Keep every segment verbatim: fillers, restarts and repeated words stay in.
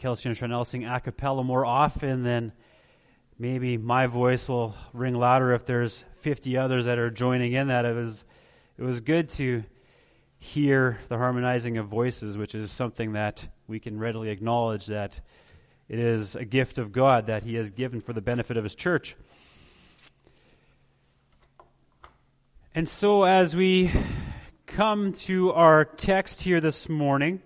Kelsey and Chanel sing a cappella more often, then maybe my voice will ring louder if there's fifty others that are joining in that. It was, it was good to hear the harmonizing of voices, which is something that we can readily acknowledge that it is a gift of God that He has given for the benefit of His church. And so as we come to our text here this morning,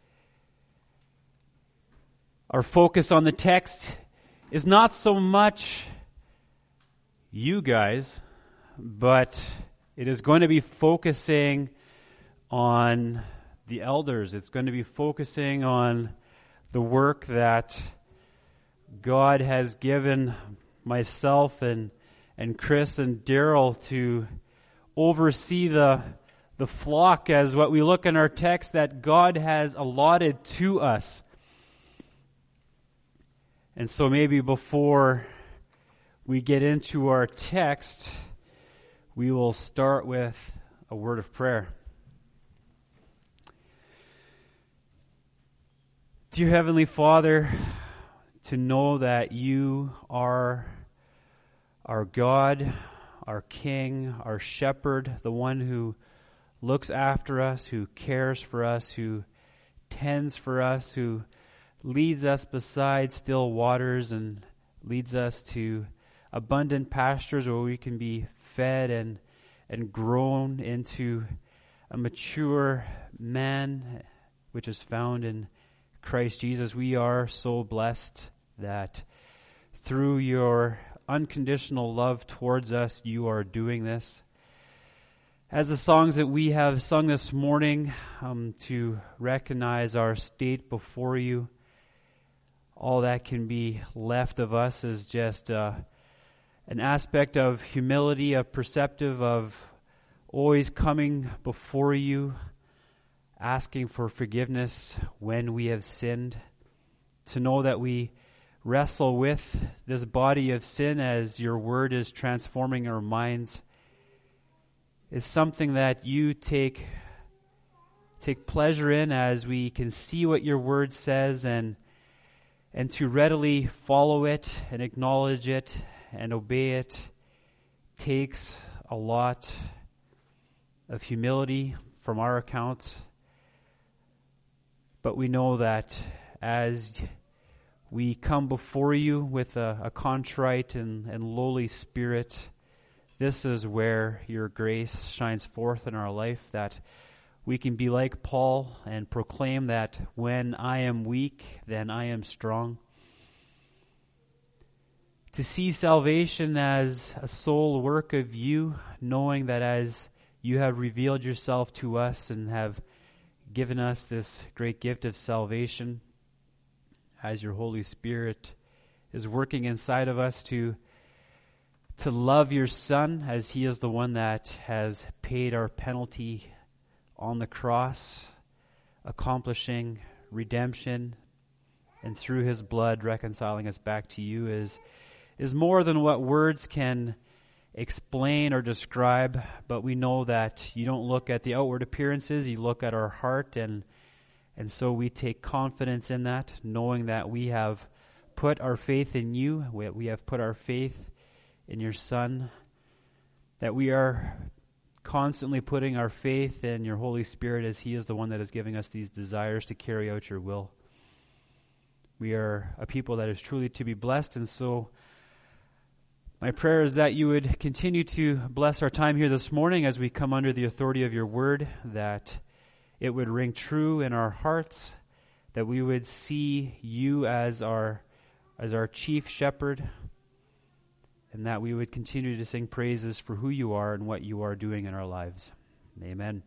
our focus on the text is not so much you guys, but it is going to be focusing on the elders. It's going to be focusing on the work that God has given myself and and Chris and Daryl to oversee the the flock, as what we look in our text that God has allotted to us. And so maybe before we get into our text, we will start with a word of prayer. Dear Heavenly Father, to know that You are our God, our King, our Shepherd, the one who looks after us, who cares for us, who tends for us, who leads us beside still waters and leads us to abundant pastures where we can be fed and and grown into a mature man, which is found in Christ Jesus. We are so blessed that through Your unconditional love towards us, You are doing this. As the songs that we have sung this morning, um, to recognize our state before You, all that can be left of us is just uh, an aspect of humility, a perceptive of always coming before You, asking for forgiveness when we have sinned, to know that we wrestle with this body of sin as Your word is transforming our minds, is something that You take take pleasure in, as we can see what Your word says, and and to readily follow it and acknowledge it and obey it takes a lot of humility from our accounts. But we know that as we come before You with a, a contrite and, and lowly spirit, this is where Your grace shines forth in our life, that we can be like Paul and proclaim that when I am weak, then I am strong. To see salvation as a sole work of You, knowing that as You have revealed Yourself to us and have given us this great gift of salvation, as Your Holy Spirit is working inside of us to to love Your Son, as He is the one that has paid our penalty on the cross, accomplishing redemption, and through His blood reconciling us back to You, is is more than what words can explain or describe. But we know that You don't look at the outward appearances, You look at our heart, and and so we take confidence in that, knowing that we have put our faith in You, we, we have put our faith in Your Son, that we are constantly putting our faith in Your Holy Spirit, as He is the one that is giving us these desires to carry out Your will. We are a people that is truly to be blessed, and so my prayer is that You would continue to bless our time here this morning as we come under the authority of Your word, that it would ring true in our hearts, that we would see You as our as our chief shepherd, and that we would continue to sing praises for who You are and what You are doing in our lives. Amen.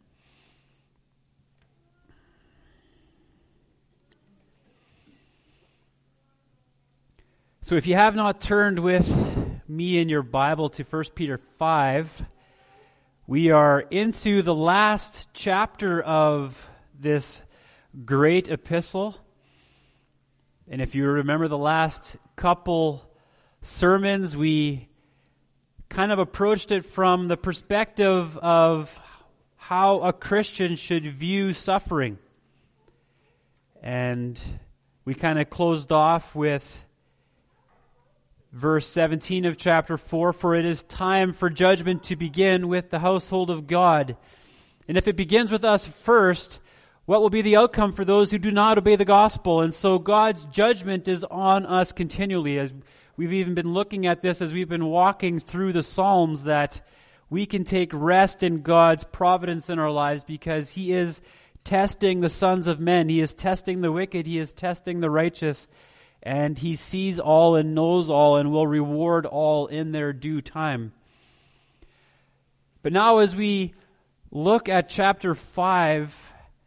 So if you have not turned with me in your Bible to First Peter five, we are into the last chapter of this great epistle. And if you remember the last couple sermons, we kind of approached it from the perspective of how a Christian should view suffering. And We kind of closed off with verse seventeen of chapter four, for it is time for judgment to begin with the household of God. And if it begins with us first, what will be the outcome for those who do not obey the gospel? And so God's judgment is on us continually. As we've even been looking at this as we've been walking through the Psalms, that we can take rest in God's providence in our lives because He is testing the sons of men. He is testing the wicked. He is testing the righteous. And He sees all and knows all and will reward all in their due time. But now as we look at chapter five,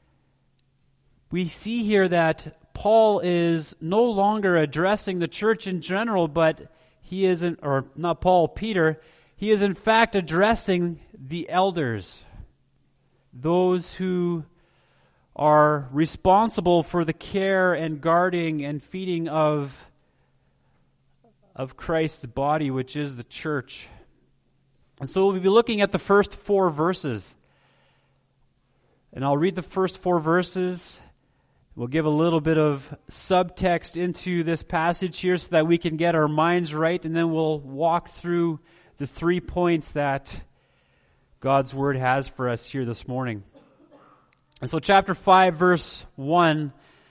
we see here that Paul is no longer addressing the church in general, but he isn't, or not Paul, Peter, he is in fact addressing the elders, those who are responsible for the care and guarding and feeding of, of Christ's body, which is the church. And so we'll be looking at the first four verses. And I'll read the first four verses. We'll give a little bit of subtext into this passage here so that we can get our minds right, and then we'll walk through the three points that God's Word has for us here this morning. And so chapter five, verse one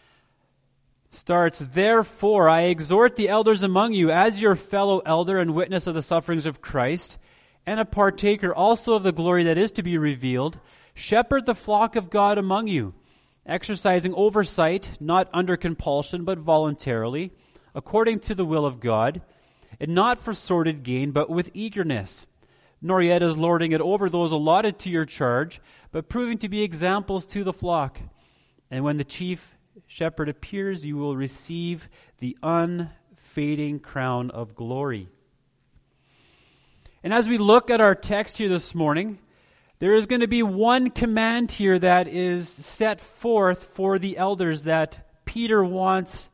starts, Therefore I exhort the elders among you, as your fellow elder and witness of the sufferings of Christ, and a partaker also of the glory that is to be revealed, shepherd the flock of God among you, exercising oversight, not under compulsion, but voluntarily, according to the will of God, and not for sordid gain, but with eagerness, nor yet as lording it over those allotted to your charge, but proving to be examples to the flock. And when the chief shepherd appears, you will receive the unfading crown of glory. And as we look at our text here this morning, there is going to be one command here that is set forth for the elders that Peter wants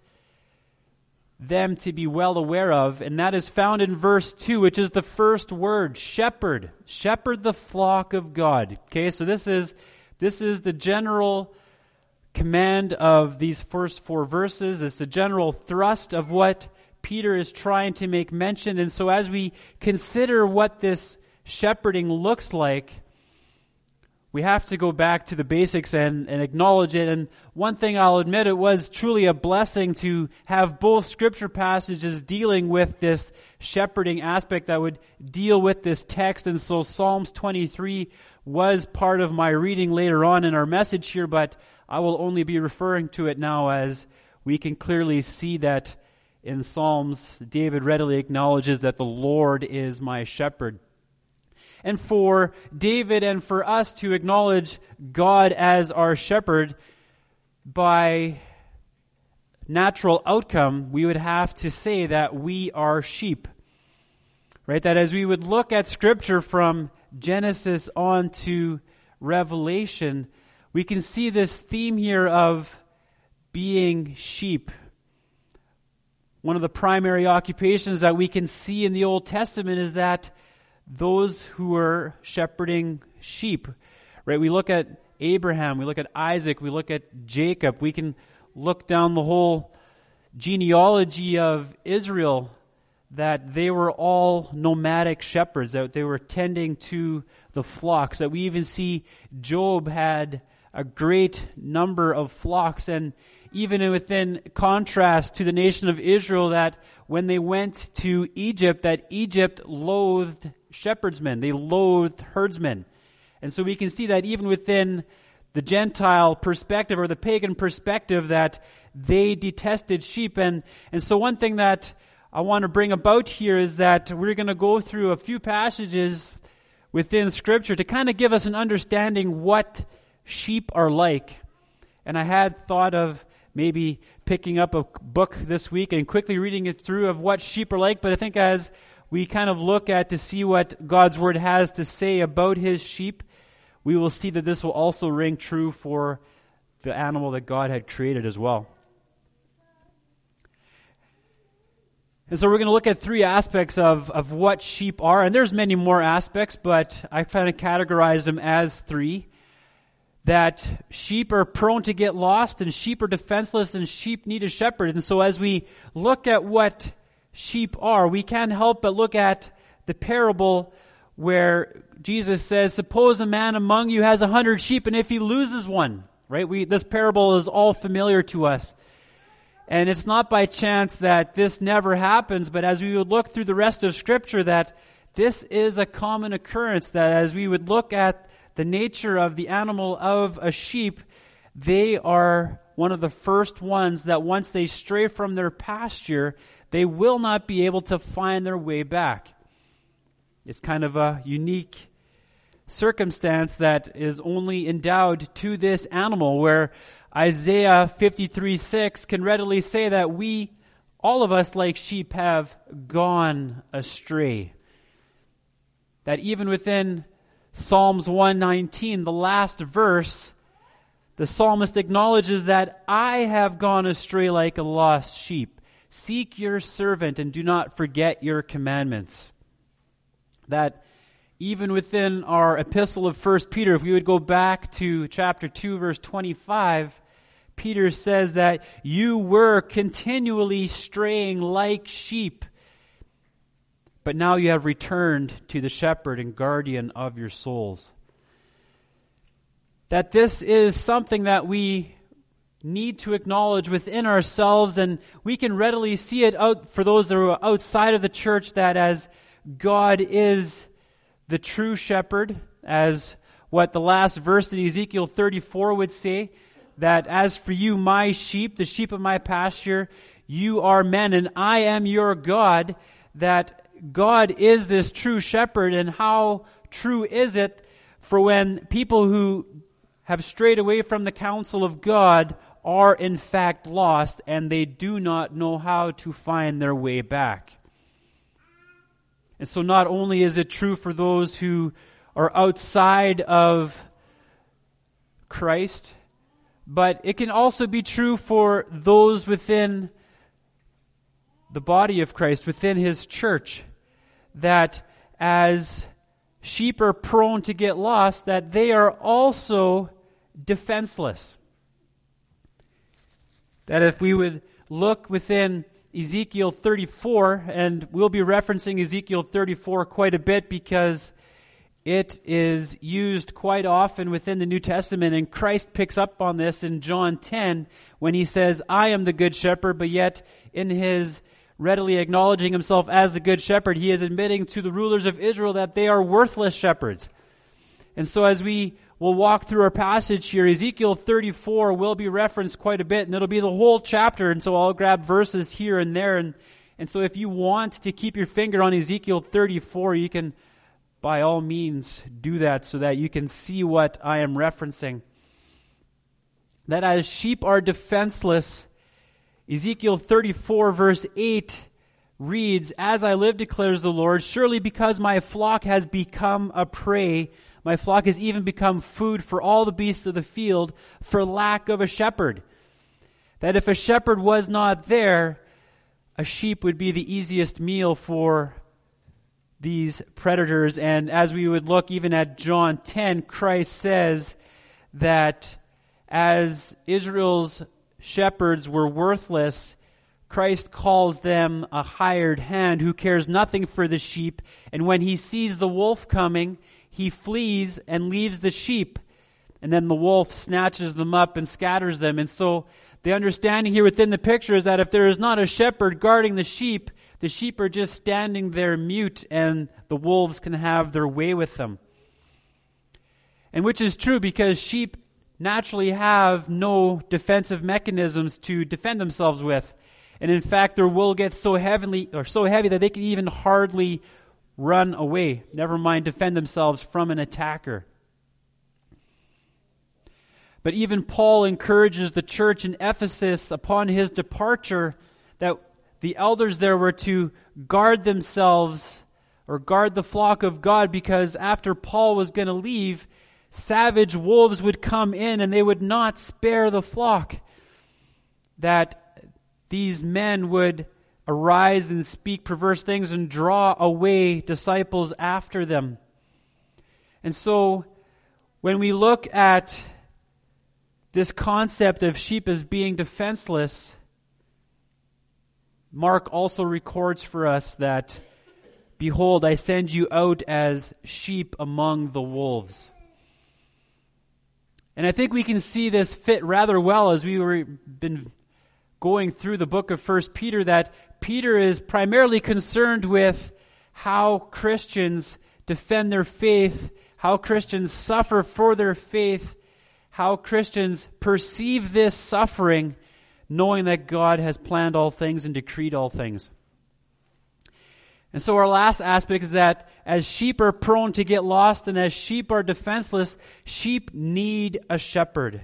them to be well aware of, and that is found in verse two, which is the first word, shepherd. Shepherd the flock of God. Okay, so this is this is the general command of these first four verses. It's the general thrust of what Peter is trying to make mention. And so as we consider what this shepherding looks like, we have to go back to the basics and, and acknowledge it. And one thing I'll admit, it was truly a blessing to have both scripture passages dealing with this shepherding aspect that would deal with this text. And so Psalms twenty-three was part of my reading later on in our message here, but I will only be referring to it now as we can clearly see that in Psalms, David readily acknowledges that the Lord is my shepherd. And for David and for us to acknowledge God as our shepherd, by natural outcome, we would have to say that we are sheep. Right? That as we would look at Scripture from Genesis on to Revelation, we can see this theme here of being sheep. One of the primary occupations that we can see in the Old Testament is that those who were shepherding sheep, right? We look at Abraham, we look at Isaac, we look at Jacob. We can look down the whole genealogy of Israel, that they were all nomadic shepherds, that they were tending to the flocks. That we even see Job had a great number of flocks, and even within contrast to the nation of Israel, that when they went to Egypt, that Egypt loathed shepherdsmen. They loathed herdsmen. And so we can see that even within the Gentile perspective or the pagan perspective, that they detested sheep. And, and so one thing that I want to bring about here is that we're going to go through a few passages within Scripture to kind of give us an understanding what sheep are like. And I had thought of maybe picking up a book this week and quickly reading it through of what sheep are like, but I think as we kind of look at to see what God's Word has to say about His sheep, we will see that this will also ring true for the animal that God had created as well. And so we're going to look at three aspects of, of what sheep are, and there's many more aspects, but I kind of categorize them as three. that sheep are prone to get lost, and sheep are defenseless, and sheep need a shepherd. And so as we look at what sheep are, we can't help but look at the parable where Jesus says, suppose a man among you has a hundred sheep, and if he loses one, right? We, this parable is all familiar to us. And it's not by chance that this never happens, but as we would look through the rest of Scripture, that this is a common occurrence, that as we would look at the nature of the animal of a sheep, they are one of the first ones that once they stray from their pasture, they will not be able to find their way back. It's kind of a unique circumstance that is only endowed to this animal, where Isaiah fifty-three six can readily say that we, all of us like sheep, have gone astray. That even within Psalms one nineteen, the last verse, the psalmist acknowledges that I have gone astray like a lost sheep. Seek your servant and do not forget your commandments. That even within our epistle of First Peter, if we would go back to chapter two, verse twenty-five, Peter says that you were continually straying like sheep, but now you have returned to the shepherd and guardian of your souls. That this is something that we need to acknowledge within ourselves, and we can readily see it out for those that are outside of the church, that as God is the true shepherd, as what the last verse in Ezekiel thirty-four would say, that as for you, my sheep, the sheep of my pasture, you are men and I am your God, that God is this true shepherd. And how true is it for when people who have strayed away from the counsel of God are in fact lost and they do not know how to find their way back. And so not only is it true for those who are outside of Christ, but it can also be true for those within the body of Christ, within His church, that as sheep are prone to get lost, that they are also defenseless. That if we would look within Ezekiel thirty-four, and we'll be referencing Ezekiel thirty-four quite a bit because it is used quite often within the New Testament, and Christ picks up on this in John ten when He says, I am the good shepherd, but yet in His readily acknowledging Himself as the good shepherd, He is admitting to the rulers of Israel that they are worthless shepherds. And so as we will walk through our passage here, Ezekiel thirty-four will be referenced quite a bit, and it'll be the whole chapter, and so I'll grab verses here and there. And, and so if you want to keep your finger on Ezekiel thirty-four, you can by all means do that so that you can see what I am referencing. That as sheep are defenseless, Ezekiel thirty-four verse eight reads, As I live, declares the Lord, surely because my flock has become a prey, my flock has even become food for all the beasts of the field for lack of a shepherd. That if a shepherd was not there, a sheep would be the easiest meal for these predators. And as we would look even at John ten, Christ says that as Israel's shepherds were worthless, Christ calls them a hired hand who cares nothing for the sheep. And when he sees the wolf coming, he flees and leaves the sheep. And then the wolf snatches them up and scatters them. And so the understanding here within the picture is that if there is not a shepherd guarding the sheep, the sheep are just standing there mute and the wolves can have their way with them. And which is true because sheep naturally have no defensive mechanisms to defend themselves with. And in fact, their wool gets so heavily or so heavy that they can even hardly run away, never mind defend themselves from an attacker. But even Paul encourages the church in Ephesus upon his departure that the elders there were to guard themselves or guard the flock of God, because after Paul was going to leave, savage wolves would come in and they would not spare the flock. That these men would arise and speak perverse things and draw away disciples after them. And so when we look at this concept of sheep as being defenseless, Mark also records for us that, behold, I send you out as sheep among the wolves. And I think we can see this fit rather well as we were been going through the book of First Peter, that Peter is primarily concerned with how Christians defend their faith, how Christians suffer for their faith, how Christians perceive this suffering, knowing that God has planned all things and decreed all things. And so our last aspect is that as sheep are prone to get lost and as sheep are defenseless, sheep need a shepherd.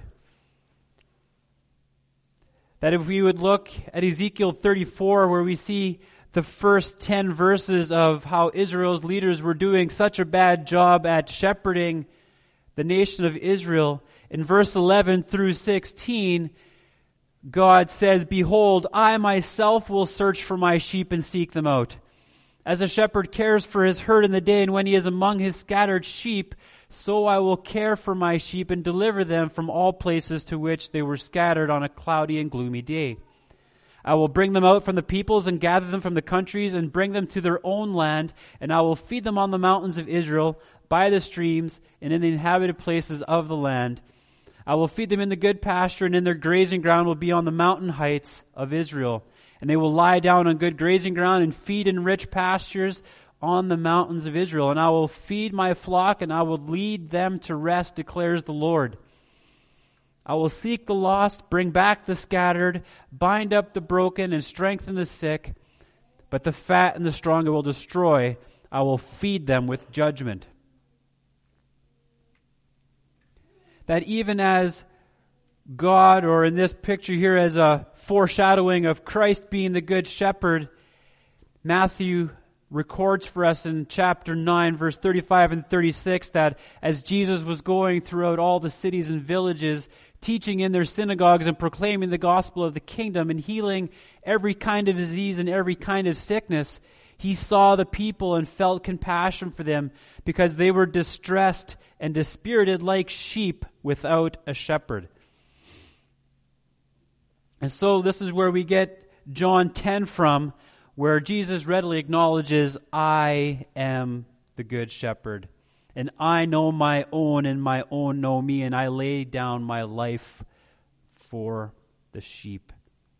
That if we would look at Ezekiel thirty-four, where we see the first ten verses of how Israel's leaders were doing such a bad job at shepherding the nation of Israel, in verse eleven through sixteen, God says, behold, I myself will search for my sheep and seek them out. As a shepherd cares for his herd in the day, and when he is among his scattered sheep, so I will care for my sheep and deliver them from all places to which they were scattered on a cloudy and gloomy day. I will bring them out from the peoples and gather them from the countries and bring them to their own land, and I will feed them on the mountains of Israel, by the streams, and in the inhabited places of the land. I will feed them in the good pasture, and in their grazing ground will be on the mountain heights of Israel. And they will lie down on good grazing ground and feed in rich pastures on the mountains of Israel. And I will feed my flock, and I will lead them to rest, declares the Lord. I will seek the lost, bring back the scattered, bind up the broken, and strengthen the sick. But the fat and the strong I will destroy. I will feed them with judgment. That even as God, or in this picture here as a foreshadowing of Christ being the good shepherd, Matthew records for us in chapter nine, verse thirty-five and thirty-six, that as Jesus was going throughout all the cities and villages, teaching in their synagogues and proclaiming the gospel of the kingdom and healing every kind of disease and every kind of sickness, he saw the people and felt compassion for them because they were distressed and dispirited like sheep without a shepherd. And so this is where we get John ten from, where Jesus readily acknowledges, I am the good shepherd, and I know my own, and my own know me, and I lay down my life for the sheep.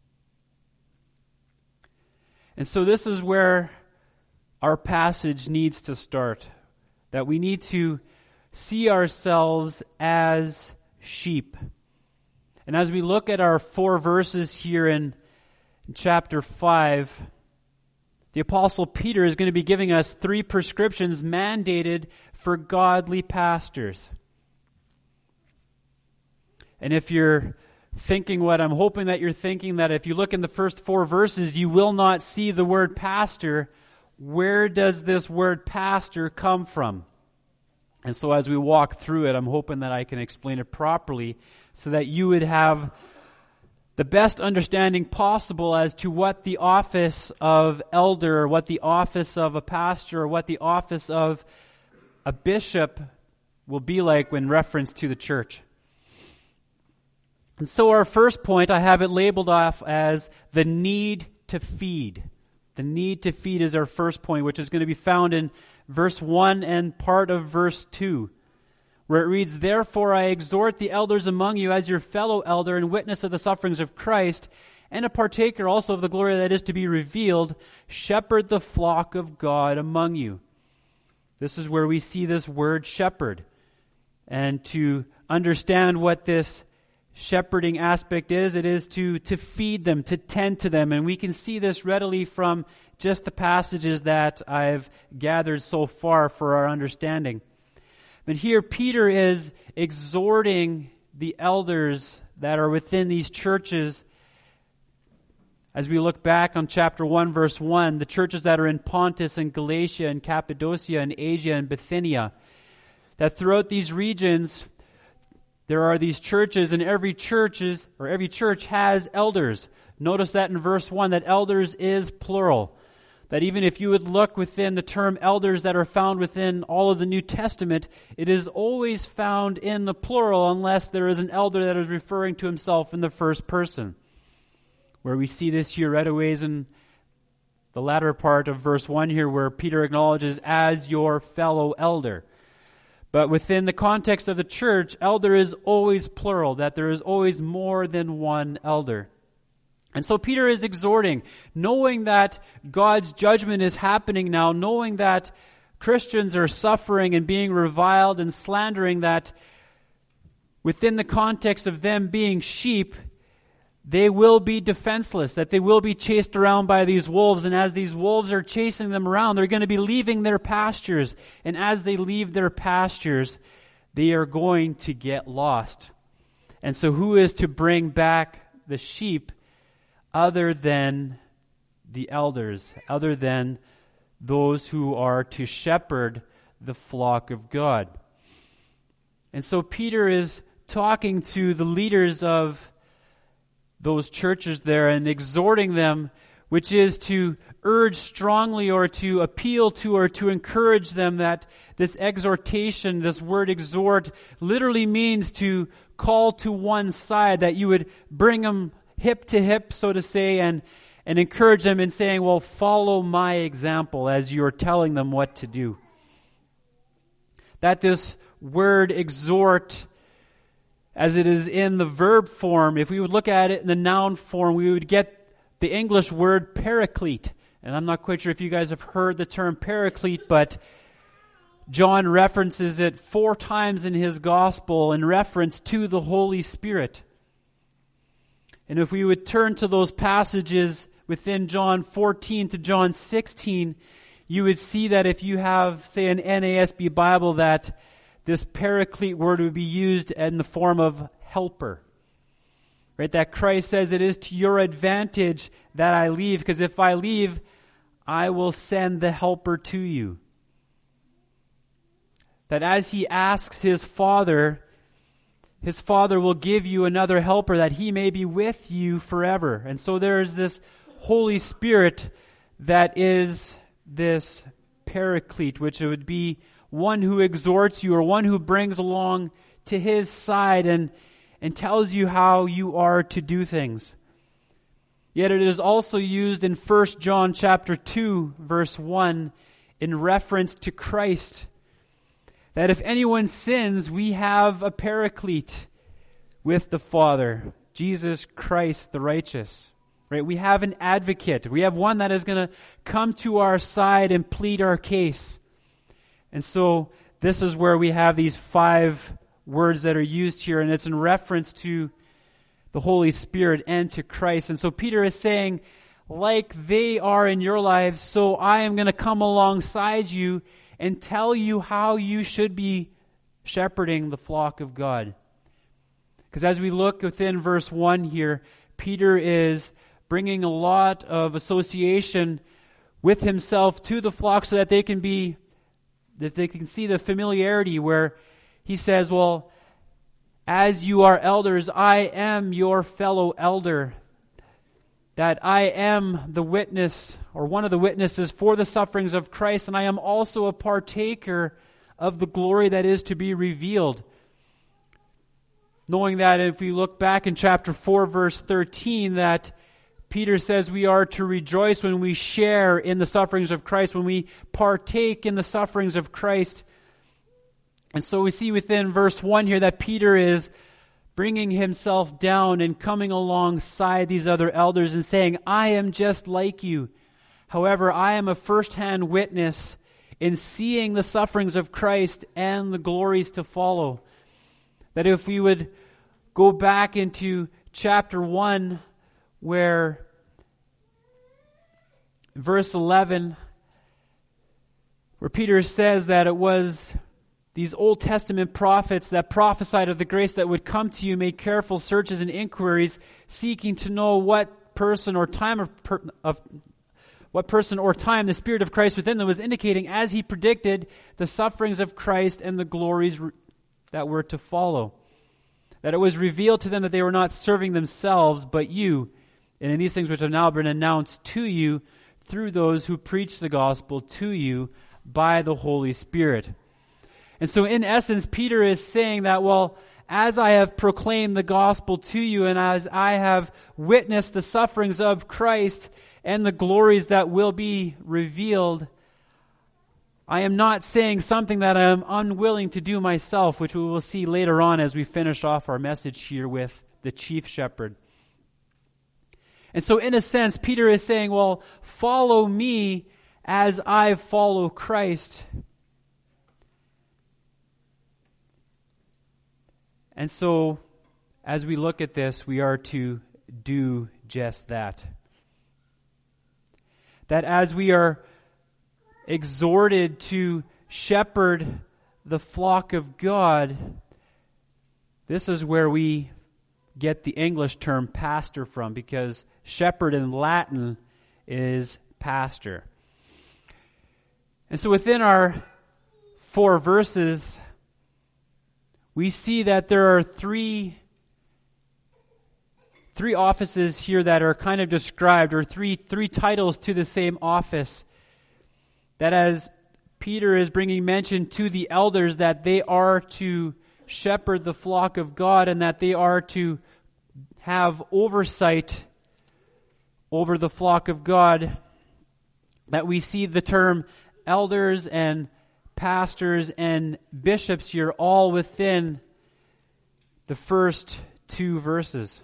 And so this is where our passage needs to start, that we need to see ourselves as sheep. And as we look at our four verses here in, in chapter five, the Apostle Peter is going to be giving us three prescriptions mandated for godly pastors. And if you're thinking what I'm hoping that you're thinking, that if you look in the first four verses, you will not see the word pastor, where does this word pastor come from? And so as we walk through it, I'm hoping that I can explain it properly so that you would have the best understanding possible as to what the office of elder, or what the office of a pastor, or what the office of a bishop will be like when reference to the church. And so our first point, I have it labeled off as the need to feed. The need to feed is our first point, which is going to be found in verse one and part of verse two, where it reads, therefore I exhort the elders among you as your fellow elder and witness of the sufferings of Christ, and a partaker also of the glory that is to be revealed, shepherd the flock of God among you. This is where we see this word shepherd. And to understand what this shepherding aspect is, it is to, to feed them, to tend to them. And we can see this readily from just the passages that I've gathered so far for our understanding. But here Peter is exhorting the elders that are within these churches. As we look back on chapter one, verse one, the churches that are in Pontus and Galatia and Cappadocia and Asia and Bithynia, that throughout these regions there are these churches, and every church is, or every church has elders. Notice that in verse one, that elders is plural. That even if you would look within the term elders that are found within all of the New Testament, it is always found in the plural unless there is an elder that is referring to himself in the first person. Where we see this here right away is in the latter part of verse one here, where Peter acknowledges as your fellow elder. But within the context of the church, elder is always plural, that there is always more than one elder. And so Peter is exhorting, knowing that God's judgment is happening now, knowing that Christians are suffering and being reviled and slandering, that within the context of them being sheep, they will be defenseless, that they will be chased around by these wolves. And as these wolves are chasing them around, they're going to be leaving their pastures. And as they leave their pastures, they are going to get lost. And so who is to bring back the sheep other than the elders, other than those who are to shepherd the flock of God? And so Peter is talking to the leaders of those churches there and exhorting them, which is to urge strongly or to appeal to or to encourage them, that this exhortation, this word exhort, literally means to call to one side, that you would bring them hip to hip, so to say, and, and encourage them in saying, well, follow my example as you're telling them what to do. That this word exhort, as it is in the verb form, if we would look at it in the noun form, we would get the English word paraclete. And I'm not quite sure if you guys have heard the term paraclete, but John references it four times in his gospel in reference to the Holy Spirit. And if we would turn to those passages within John fourteen to John sixteen, you would see that if you have, say, an N A S B Bible, that this paraclete word would be used in the form of helper. Right? That Christ says, it is to your advantage that I leave, because if I leave, I will send the helper to you. That as he asks his Father, his Father will give you another helper, that he may be with you forever. And so there is this Holy Spirit that is this paraclete, which would be one who exhorts you, or one who brings along to his side and, and tells you how you are to do things. Yet it is also used in First John chapter two, verse one, in reference to Christ. That if anyone sins, we have a paraclete with the Father, Jesus Christ the righteous. Right? We have an advocate. We have one that is going to come to our side and plead our case. And so this is where we have these five words that are used here, and it's in reference to the Holy Spirit and to Christ. And so Peter is saying, like they are in your lives, so I am going to come alongside you and tell you how you should be shepherding the flock of God. Because as we look within verse one here, Peter is bringing a lot of association with himself to the flock so that they can be, that they can see the familiarity where he says, well, as you are elders, I am your fellow elder. That I am the witness, or one of the witnesses for the sufferings of Christ, and I am also a partaker of the glory that is to be revealed. Knowing that if we look back in chapter four, verse thirteen, that Peter says we are to rejoice when we share in the sufferings of Christ, when we partake in the sufferings of Christ. And so we see within verse one here that Peter is bringing himself down and coming alongside these other elders and saying, I am just like you. However, I am a first-hand witness in seeing the sufferings of Christ and the glories to follow. That if we would go back into chapter one, where verse eleven, where Peter says that it was these Old Testament prophets that prophesied of the grace that would come to you, made careful searches and inquiries, seeking to know what person or time of, per, of what person or time the Spirit of Christ within them was indicating as he predicted the sufferings of Christ and the glories re- that were to follow. That it was revealed to them that they were not serving themselves, but you, and in these things which have now been announced to you through those who preach the gospel to you by the Holy Spirit. And so in essence, Peter is saying that, well, as I have proclaimed the gospel to you and as I have witnessed the sufferings of Christ and the glories that will be revealed, I am not saying something that I am unwilling to do myself, which we will see later on as we finish off our message here with the chief shepherd. And so in a sense, Peter is saying, well, follow me as I follow Christ. And so, as we look at this, we are to do just that. That as we are exhorted to shepherd the flock of God, this is where we get the English term pastor from, because shepherd in Latin is pastor. And so within our four verses, we see that there are three, three offices here that are kind of described, or three, three titles to the same office. That as Peter is bringing mention to the elders that they are to shepherd the flock of God and that they are to have oversight over the flock of God, that we see the term elders and pastors and bishops here all within the first two verses.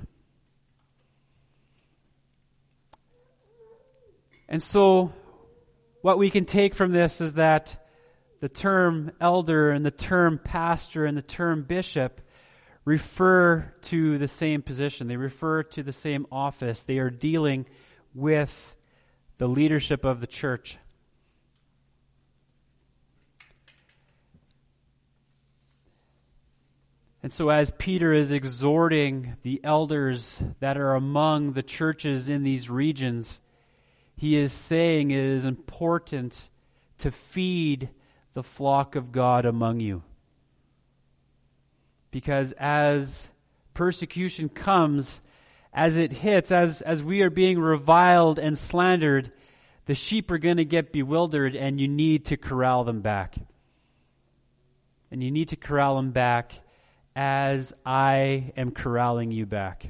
And so what we can take from this is that the term elder and the term pastor and the term bishop refer to the same position. They refer to the same office. They are dealing with the leadership of the church. And so as Peter is exhorting the elders that are among the churches in these regions, he is saying it is important to feed the flock of God among you. Because as persecution comes, as it hits, as, as we are being reviled and slandered, the sheep are going to get bewildered and you need to corral them back. And you need to corral them back as I am corralling you back.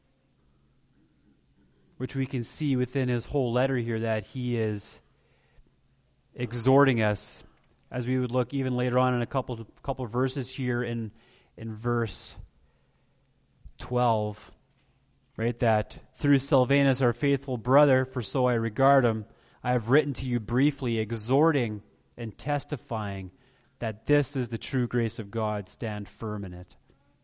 Which we can see within his whole letter here that he is exhorting us, as we would look even later on in a couple couple of verses here in in verse twelve, right? That through Silvanus, our faithful brother, for so I regard him, I have written to you briefly, exhorting and testifying that this is the true grace of God. Stand firm in it.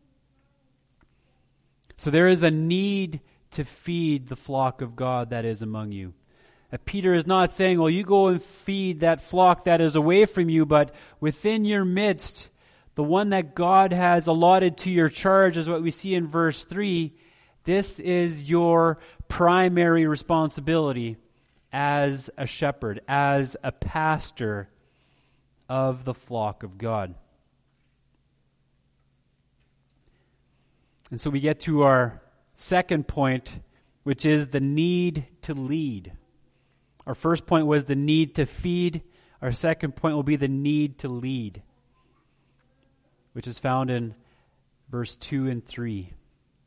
So there is a need to feed the flock of God that is among you. Uh, Peter is not saying, well, you go and feed that flock that is away from you, but within your midst, the one that God has allotted to your charge is what we see in verse three. This is your primary responsibility as a shepherd, as a pastor of the flock of God. And so we get to our second point, which is the need to lead. Our first point was the need to feed. Our second point will be the need to lead, which is found in verse two and three.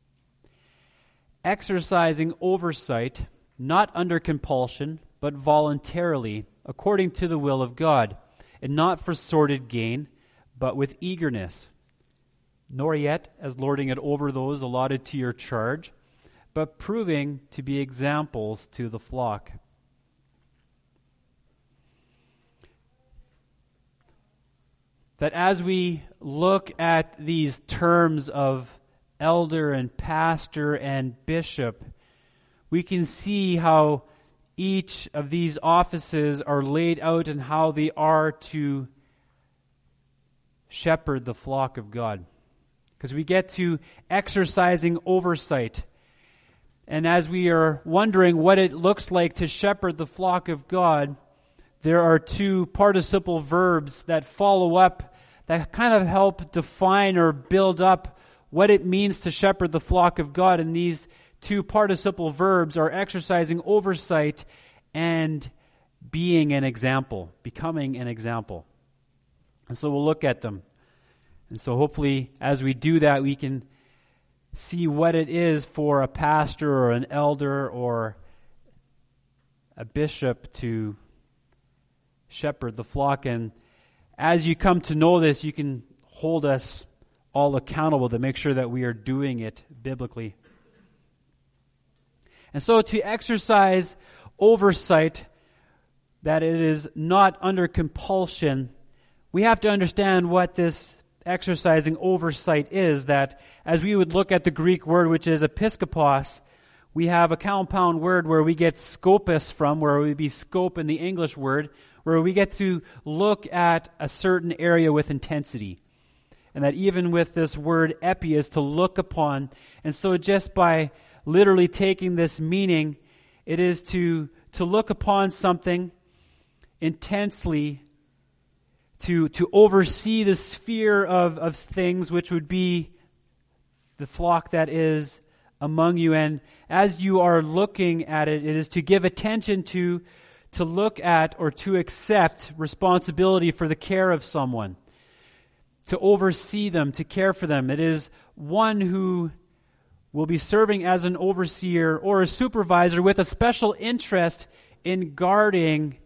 Exercising oversight, not under compulsion, but voluntarily, according to the will of God, and not for sordid gain, but with eagerness, nor yet as lording it over those allotted to your charge, but proving to be examples to the flock. That as we look at these terms of elder and pastor and bishop, we can see how each of these offices are laid out and how they are to shepherd the flock of God. Because we get to exercising oversight. And as we are wondering what it looks like to shepherd the flock of God, there are two participle verbs that follow up that kind of help define or build up what it means to shepherd the flock of God. And these two participle verbs are exercising oversight and being an example, becoming an example. And so we'll look at them. And so hopefully as we do that, we can see what it is for a pastor or an elder or a bishop to shepherd the flock. And as you come to know this, you can hold us all accountable to make sure that we are doing it biblically. And so to exercise oversight, that it is not under compulsion, we have to understand what this exercising oversight is, that as we would look at the Greek word, which is episkopos, we have a compound word where we get scopus from, where it would be scope in the English word, where we get to look at a certain area with intensity. And that even with this word epi is to look upon. And so just by literally taking this meaning, it is to, to look upon something intensely, to, to oversee the sphere of, of things, which would be the flock that is among you. And as you are looking at it, it is to give attention to, to look at or to accept responsibility for the care of someone, to oversee them, to care for them. It is one who will be serving as an overseer or a supervisor with a special interest in guarding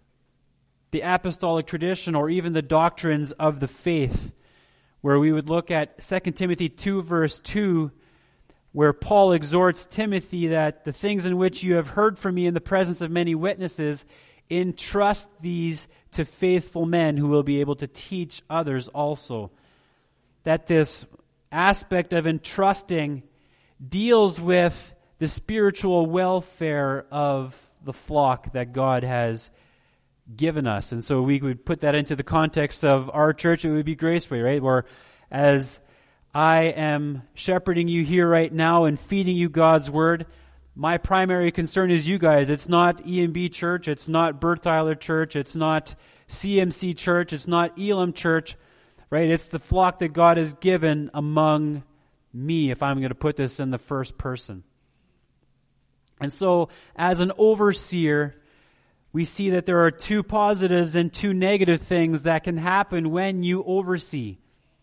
the apostolic tradition or even the doctrines of the faith, where we would look at Second Timothy two verse two, where Paul exhorts Timothy that the things in which you have heard from me in the presence of many witnesses, entrust these to faithful men who will be able to teach others also. That this aspect of entrusting deals with the spiritual welfare of the flock that God has given us. And so we would put that into the context of our church. It would be Graceway, right? Where as I am shepherding you here right now and feeding you God's word, my primary concern is you guys. It's not E M B Church. It's not Bert Tyler Church. It's not C M C Church. It's not Elam Church, right? It's the flock that God has given among me, if I'm going to put this in the first person. And so as an overseer, we see that there are two positives and two negative things that can happen when you oversee.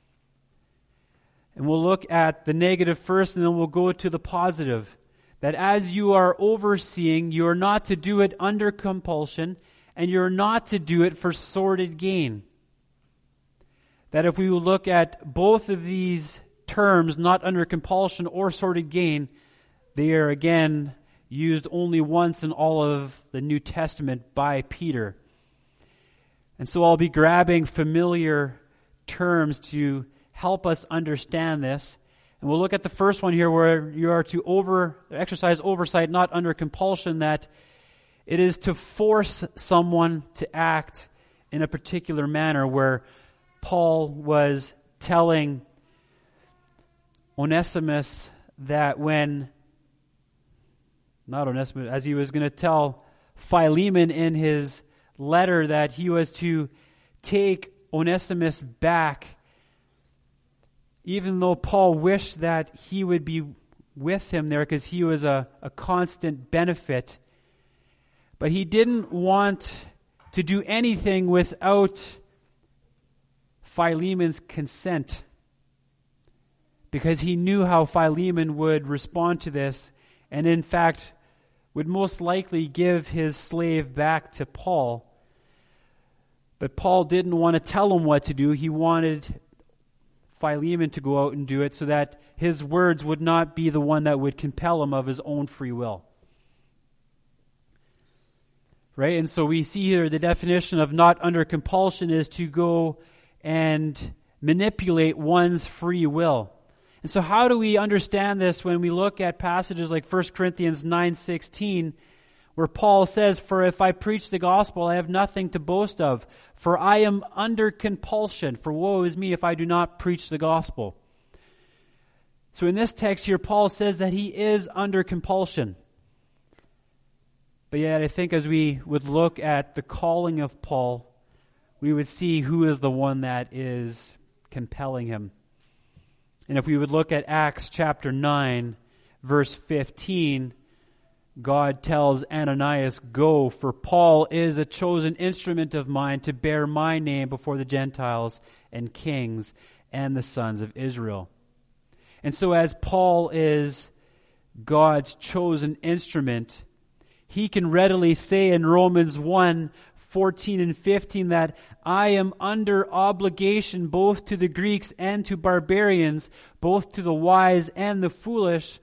And we'll look at the negative first, and then we'll go to the positive. That as you are overseeing, you are not to do it under compulsion, and you're not to do it for sordid gain. That if we look at both of these terms, not under compulsion or sordid gain, they are again used only once in all of the New Testament by Peter. And so I'll be grabbing familiar terms to help us understand this. And we'll look at the first one here, where you are to over exercise oversight not under compulsion, that it is to force someone to act in a particular manner, where Paul was telling Onesimus that when, not Onesimus, as he was going to tell Philemon in his letter that he was to take Onesimus back, even though Paul wished that he would be with him there because he was a, a constant benefit. But he didn't want to do anything without Philemon's consent, because he knew how Philemon would respond to this, and in fact would most likely give his slave back to Paul. But Paul didn't want to tell him what to do. He wanted Philemon to go out and do it so that his words would not be the one that would compel him of his own free will. Right? And so we see here the definition of not under compulsion is to go and manipulate one's free will. And so how do we understand this when we look at passages like First Corinthians nine sixteen, where Paul says, "For if I preach the gospel, I have nothing to boast of, for I am under compulsion, for woe is me if I do not preach the gospel." So in this text here, Paul says that he is under compulsion. But yet I think as we would look at the calling of Paul, we would see who is the one that is compelling him. And if we would look at Acts chapter nine, verse fifteen, God tells Ananias, "Go, for Paul is a chosen instrument of mine to bear my name before the Gentiles and kings and the sons of Israel." And so as Paul is God's chosen instrument, he can readily say in Romans one, fourteen and fifteen that I am under obligation both to the Greeks and to barbarians, both to the wise and the foolish.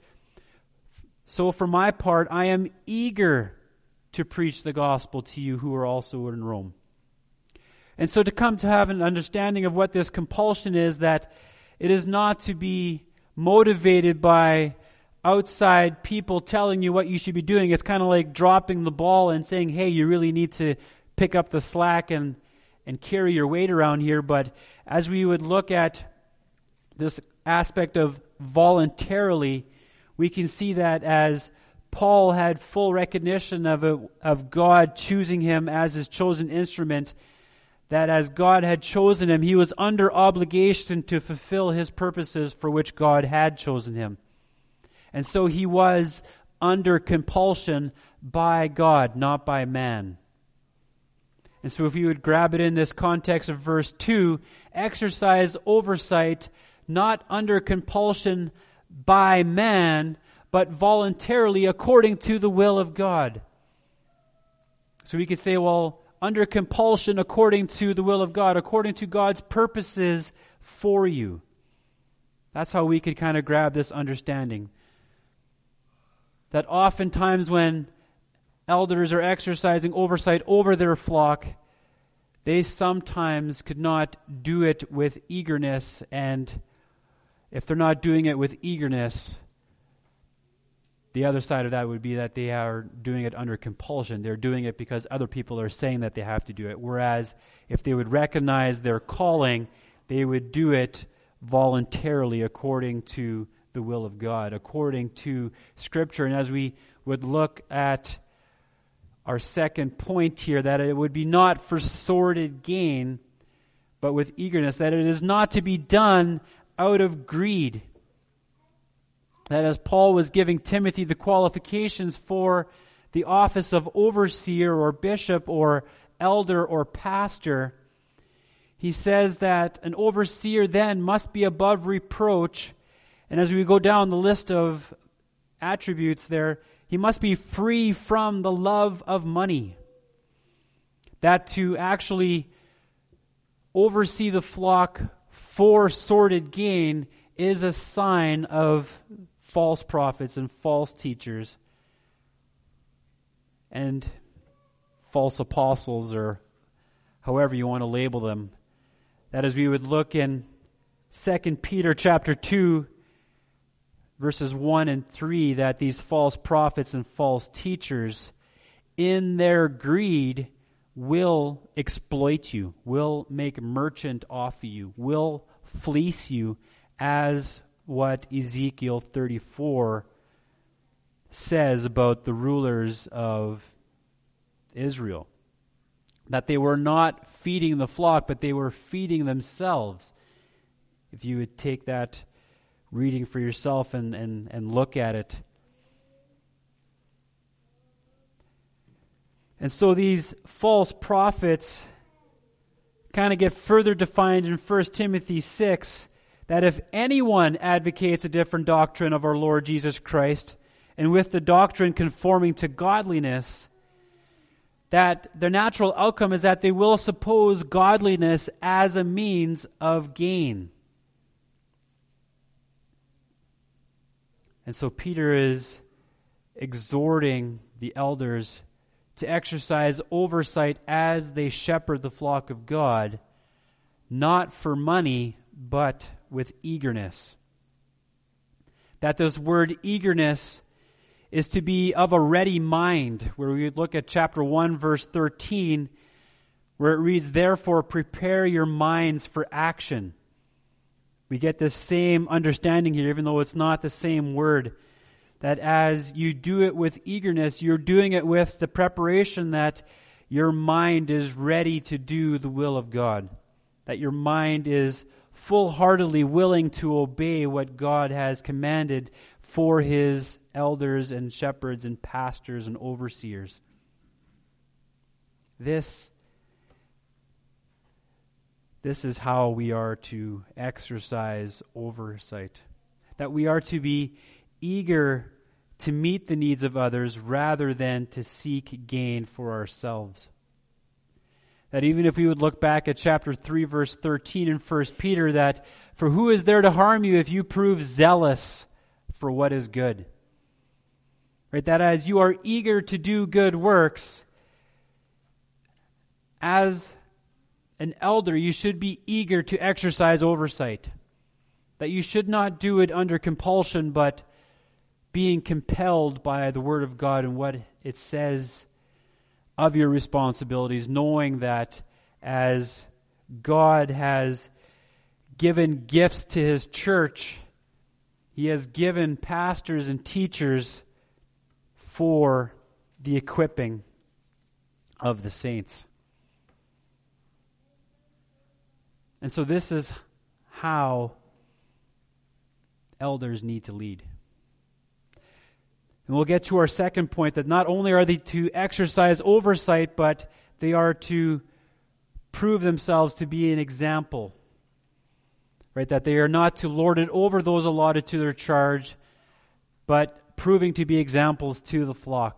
So for my part, I am eager to preach the gospel to you who are also in Rome. And so to come to have an understanding of what this compulsion is, that it is not to be motivated by outside people telling you what you should be doing. It's kind of like dropping the ball and saying, hey, you really need to pick up the slack and, and carry your weight around here. But as we would look at this aspect of voluntarily, we can see that as Paul had full recognition of a, of God choosing him as his chosen instrument, that as God had chosen him, he was under obligation to fulfill his purposes for which God had chosen him. And so he was under compulsion by God, not by man. And so if you would grab it in this context of verse two, exercise oversight not under compulsion by man, but voluntarily according to the will of God. So we could say, well, under compulsion according to the will of God, according to God's purposes for you. That's how we could kind of grab this understanding. That oftentimes when elders are exercising oversight over their flock, they sometimes could not do it with eagerness, and if they're not doing it with eagerness, the other side of that would be that they are doing it under compulsion. They're doing it because other people are saying that they have to do it. Whereas if they would recognize their calling, they would do it voluntarily according to the will of God, according to Scripture. And as we would look at our second point here, that it would be not for sordid gain, but with eagerness, that it is not to be done out of greed. That as Paul was giving Timothy the qualifications for the office of overseer or bishop or elder or pastor, he says that an overseer then must be above reproach. And as we go down the list of attributes there, he must be free from the love of money. That to actually oversee the flock for sordid gain is a sign of false prophets and false teachers and false apostles, or however you want to label them. That as we would look in Second Peter chapter two, verses one and three, that these false prophets and false teachers, in their greed, will exploit you, will make merchant off of you, will fleece you, as what Ezekiel thirty-four says about the rulers of Israel. That they were not feeding the flock, but they were feeding themselves. If you would take that reading for yourself and, and, and look at it. And so these false prophets kind of get further defined in First Timothy six, that if anyone advocates a different doctrine of our Lord Jesus Christ, and with the doctrine conforming to godliness, that their natural outcome is that they will suppose godliness as a means of gain. And so Peter is exhorting the elders to exercise oversight as they shepherd the flock of God, not for money, but with eagerness. That this word eagerness is to be of a ready mind, where we look at chapter one, verse thirteen, where it reads, "Therefore prepare your minds for action." We get this same understanding here, even though it's not the same word, that as you do it with eagerness, you're doing it with the preparation that your mind is ready to do the will of God, that your mind is full-heartedly willing to obey what God has commanded for His elders and shepherds and pastors and overseers. This, this is how we are to exercise oversight. That we are to be eager to meet the needs of others rather than to seek gain for ourselves. That even if we would look back at chapter three, verse thirteen in First Peter, that for who is there to harm you if you prove zealous for what is good? Right? That as you are eager to do good works, as an elder, you should be eager to exercise oversight. That you should not do it under compulsion, but being compelled by the Word of God and what it says of your responsibilities, knowing that as God has given gifts to His church, He has given pastors and teachers for the equipping of the saints. And so this is how elders need to lead. And we'll get to our second point, that not only are they to exercise oversight, but they are to prove themselves to be an example. Right? That they are not to lord it over those allotted to their charge, but proving to be examples to the flock.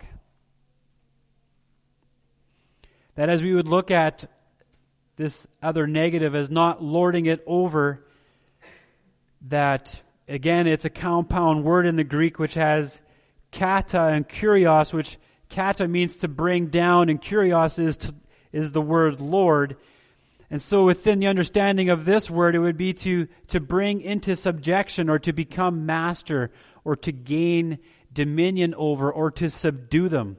That as we would look at this other negative as not lording it over, that again, it's a compound word in the Greek which has kata and kurios, which kata means to bring down and kurios is to, is the word Lord. And so within the understanding of this word, it would be to, to bring into subjection or to become master or to gain dominion over or to subdue them.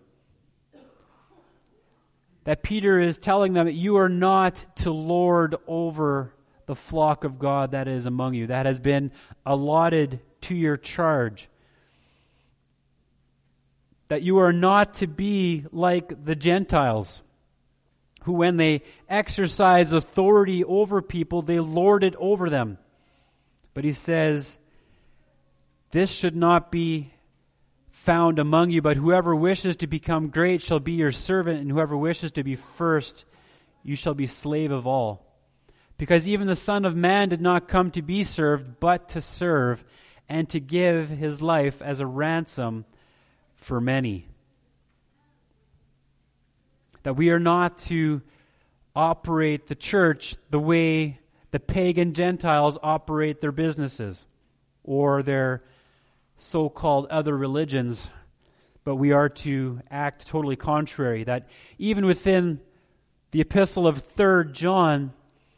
That Peter is telling them that you are not to lord over the flock of God that is among you, that has been allotted to your charge. That you are not to be like the Gentiles, who when they exercise authority over people, they lord it over them. But he says, this should not be found among you, but whoever wishes to become great shall be your servant, and whoever wishes to be first, you shall be slave of all. Because even the Son of Man did not come to be served, but to serve, and to give his life as a ransom for many. That we are not to operate the church the way the pagan Gentiles operate their businesses or their so-called other religions, but we are to act totally contrary. That even within the epistle of Third John,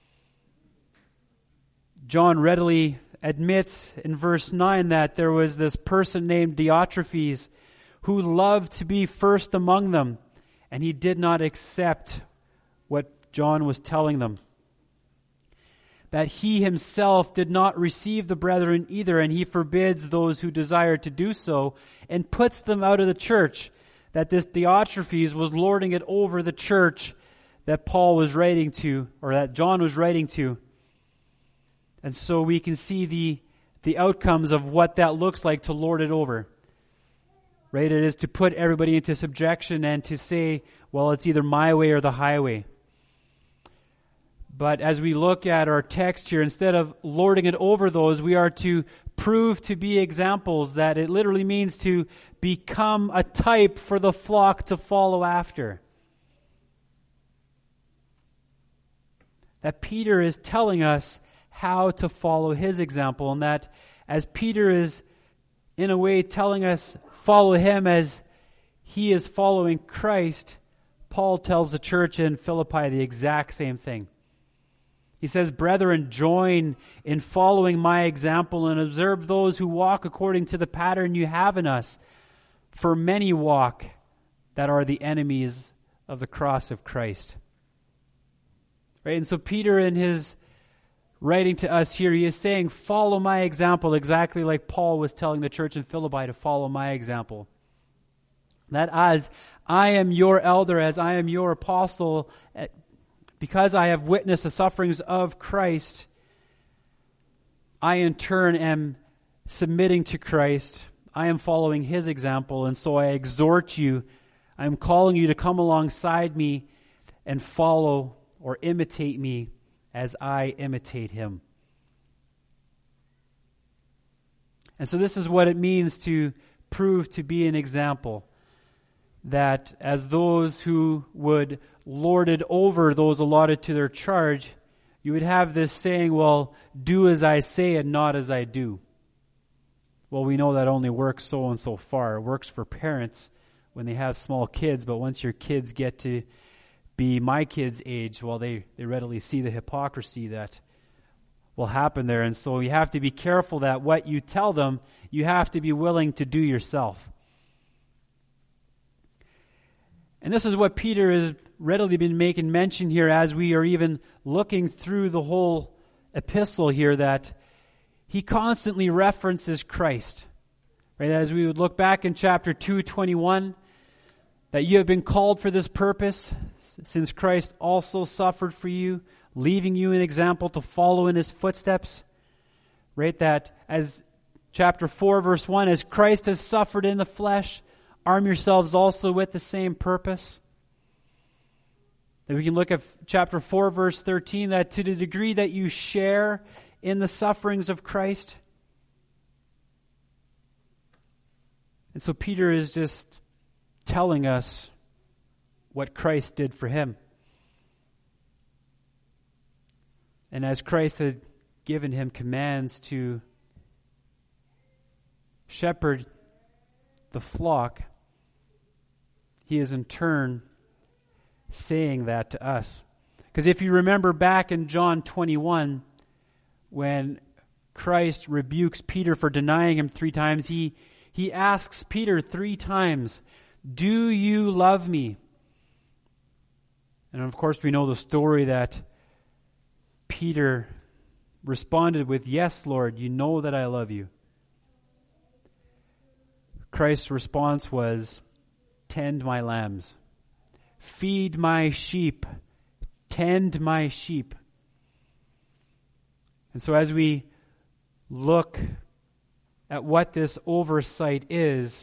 John readily admits in verse nine that there was this person named Diotrephes who loved to be first among them, and he did not accept what John was telling them. That he himself did not receive the brethren either, and he forbids those who desire to do so, and puts them out of the church. That this Diotrephes was lording it over the church that Paul was writing to, or that John was writing to. And so we can see the, the outcomes of what that looks like to lord it over. Right? It is to put everybody into subjection and to say, well, it's either my way or the highway. But as we look at our text here, instead of lording it over those, we are to prove to be examples, that it literally means to become a type for the flock to follow after. That Peter is telling us how to follow his example, and that as Peter is in a way telling us follow him as he is following Christ, Paul tells the church in Philippi the exact same thing. He says, brethren, join in following my example and observe those who walk according to the pattern you have in us. For many walk that are the enemies of the cross of Christ. Right? And so Peter, in his writing to us here, he is saying, follow my example, exactly like Paul was telling the church in Philippi to follow my example. That as I am your elder, as I am your apostle, because I have witnessed the sufferings of Christ, I in turn am submitting to Christ. I am following his example, and so I exhort you, I'm calling you to come alongside me and follow or imitate me as I imitate him. And so this is what it means to prove to be an example. That as those who would lord it over those allotted to their charge, you would have this saying, well, do as I say and not as I do. Well, we know that only works so and so far. It works for parents when they have small kids, but once your kids get to be my kids' age, well, they, they readily see the hypocrisy that will happen there. And so you have to be careful that what you tell them, you have to be willing to do yourself. And this is what Peter has readily been making mention here as we are even looking through the whole epistle here, that he constantly references Christ. Right? As we would look back in chapter two twenty-one, that you have been called for this purpose, since Christ also suffered for you, leaving you an example to follow in his footsteps. Right? That as chapter four verse one, as Christ has suffered in the flesh, arm yourselves also with the same purpose. Then we can look at chapter four verse thirteen, that to the degree that you share in the sufferings of Christ. And so Peter is just telling us what Christ did for him. And as Christ had given him commands to shepherd the flock, he is in turn saying that to us. Because if you remember back in John twenty-one, when Christ rebukes Peter for denying him three times, he, he asks Peter three times, do you love me? And of course we know the story that Peter responded with, yes, Lord, you know that I love you. Christ's response was, tend my lambs, feed my sheep, tend my sheep. And so as we look at what this oversight is,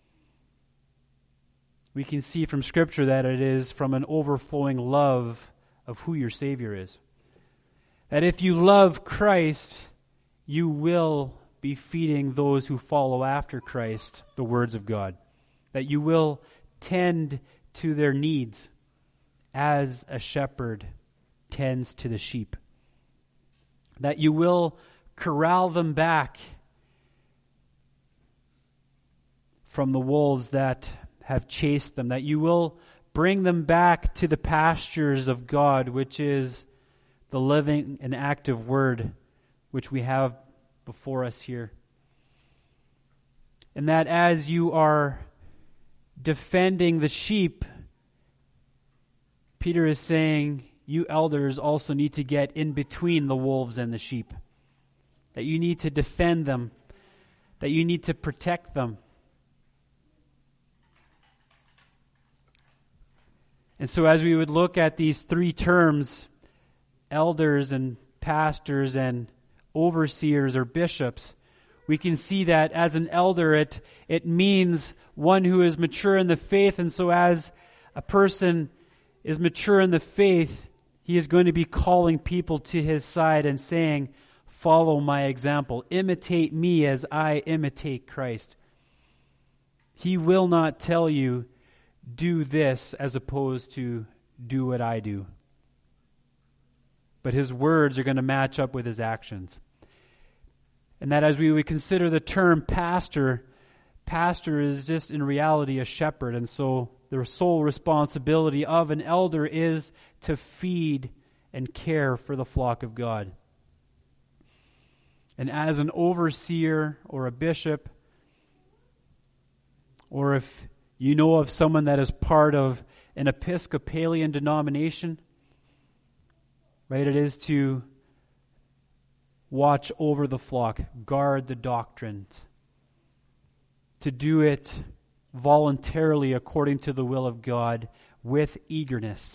we can see from Scripture that it is from an overflowing love of who your Savior is. That if you love Christ, you will be feeding those who follow after Christ the words of God. That you will tend to their needs as a shepherd tends to the sheep. That you will corral them back from the wolves that have chased them. That you will bring them back to the pastures of God, which is the living and active word which we have before us here. And that as you are defending the sheep, Peter is saying, you elders also need to get in between the wolves and the sheep. That you need to defend them. That you need to protect them. And so as we would look at these three terms, elders and pastors and overseers or bishops, we can see that as an elder, it, it means one who is mature in the faith. And so as a person is mature in the faith, he is going to be calling people to his side and saying, follow my example. Imitate me as I imitate Christ. He will not tell you, do this as opposed to do what I do. But his words are going to match up with his actions. And that as we would consider the term pastor, pastor is just in reality a shepherd. And so the sole responsibility of an elder is to feed and care for the flock of God. And as an overseer or a bishop, or if you know of someone that is part of an Episcopalian denomination, right, it is to watch over the flock, guard the doctrines, to do it voluntarily according to the will of God with eagerness.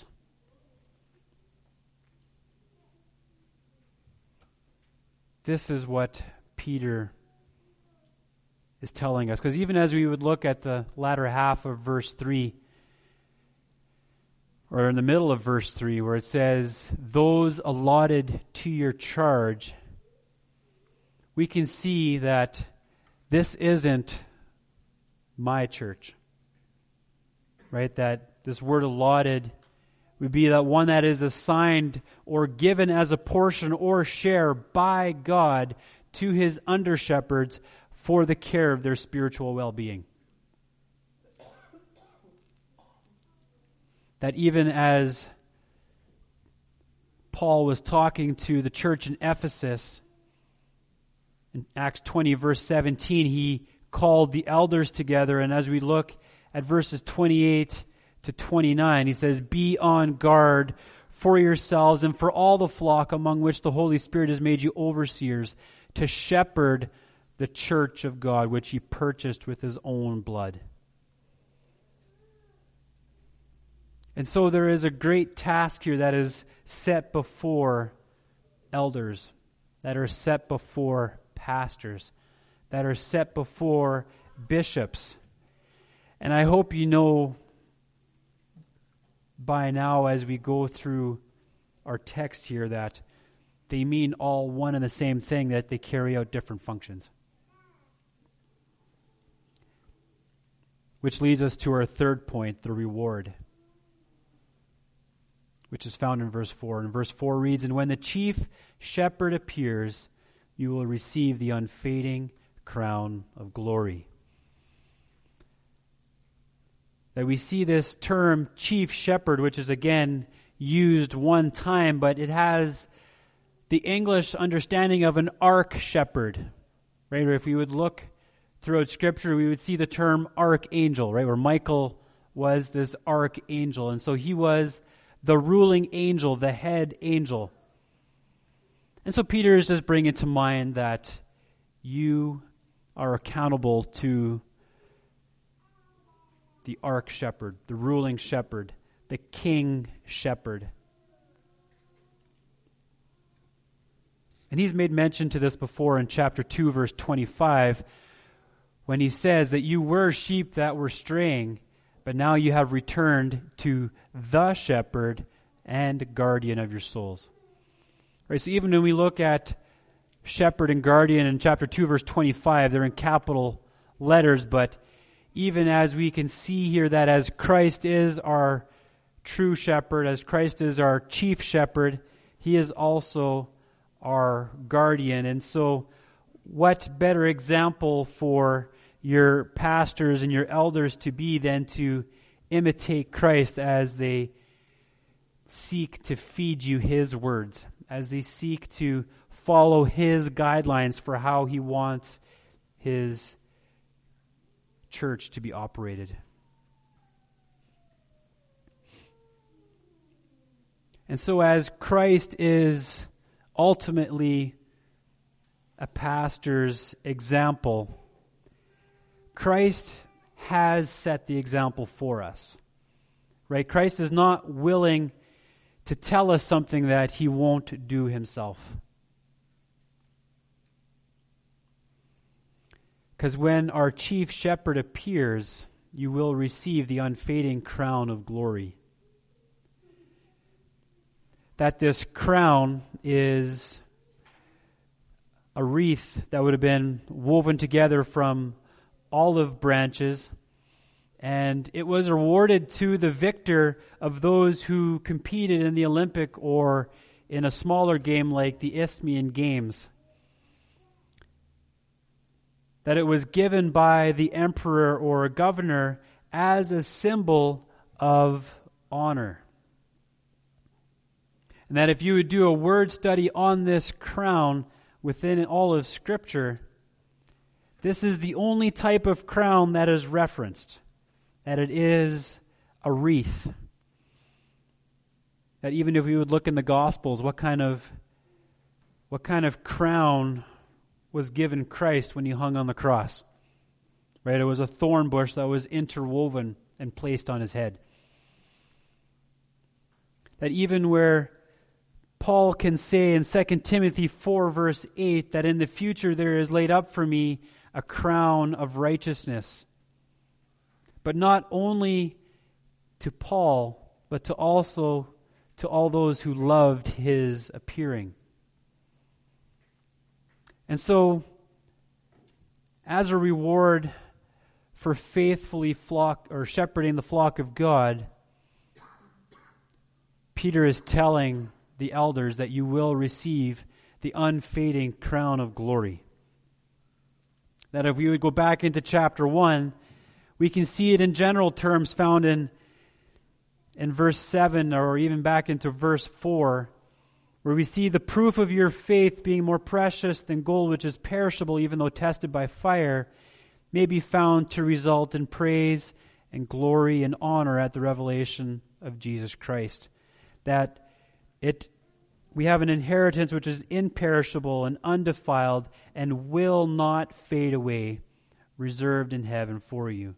This is what Peter is telling us. Because even as we would look at the latter half of verse three, or in the middle of verse three, where it says, those allotted to your charge, we can see that this isn't my church. Right? That this word allotted would be that one that is assigned or given as a portion or share by God to his under-shepherds for the care of their spiritual well-being. That even as Paul was talking to the church in Ephesus, in Acts twenty, verse seventeen, he called the elders together, and as we look at verses twenty-eight to twenty-nine, he says, be on guard for yourselves and for all the flock among which the Holy Spirit has made you overseers, to shepherd the church of God, which he purchased with his own blood. And so there is a great task here that is set before elders, that are set before pastors, that are set before bishops. And I hope you know by now, as we go through our text here, that they mean all one and the same thing, that they carry out different functions. Which leads us to our third point, the reward, which is found in verse four. And verse four reads, and when the chief shepherd appears, you will receive the unfading crown of glory. That we see this term chief shepherd, which is again used one time, but it has the English understanding of an arch shepherd, right? Or if we would look throughout Scripture, we would see the term archangel, right? Where Michael was this archangel. And so he was the ruling angel, the head angel. And so Peter is just bringing to mind that you are accountable to the arch shepherd, the ruling shepherd, the king shepherd. And he's made mention to this before in chapter two, verse twenty-five, when he says that you were sheep that were straying, but now you have returned to the shepherd and guardian of your souls. Right, so even when we look at shepherd and guardian in chapter two, verse twenty-five, they're in capital letters, but even as we can see here that as Christ is our true shepherd, as Christ is our chief shepherd, he is also our guardian. And so what better example for your pastors and your elders to be than to imitate Christ as they seek to feed you his words, as they seek to follow his guidelines for how he wants his church to be operated. And so as Christ is ultimately a pastor's example, Christ has set the example for us. Right? Christ is not willing to tell us something that he won't do himself. Because when our chief shepherd appears, you will receive the unfading crown of glory. That this crown is a wreath that would have been woven together from olive branches, and it was awarded to the victor of those who competed in the Olympic or in a smaller game like the Isthmian Games. That it was given by the emperor or a governor as a symbol of honor. And that if you would do a word study on this crown within all of Scripture, this is the only type of crown that is referenced, that it is a wreath. That even if we would look in the Gospels, what kind of what kind of crown was given Christ when he hung on the cross? Right? It was a thorn bush that was interwoven and placed on his head. That even where Paul can say in Second Timothy four, verse eight, that in the future there is laid up for me a crown of righteousness. But not only to Paul, but to also to all those who loved his appearing. And so, as a reward for faithfully flock or shepherding the flock of God, Peter is telling the elders that you will receive the unfading crown of glory. That if we would go back into chapter one, we can see it in general terms found in, in verse seven, or even back into verse four, where we see the proof of your faith being more precious than gold which is perishable, even though tested by fire, may be found to result in praise and glory and honor at the revelation of Jesus Christ. That it we have an inheritance which is imperishable and undefiled and will not fade away, reserved in heaven for you.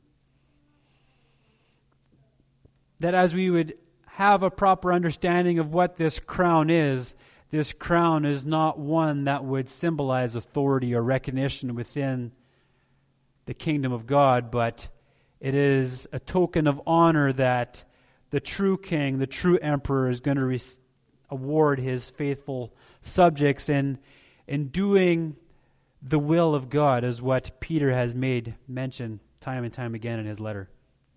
That as we would have a proper understanding of what this crown is, this crown is not one that would symbolize authority or recognition within the kingdom of God, but it is a token of honor that the true king, the true emperor, is going to re- award his faithful subjects in, in doing the will of God, is what Peter has made mention time and time again in his letter.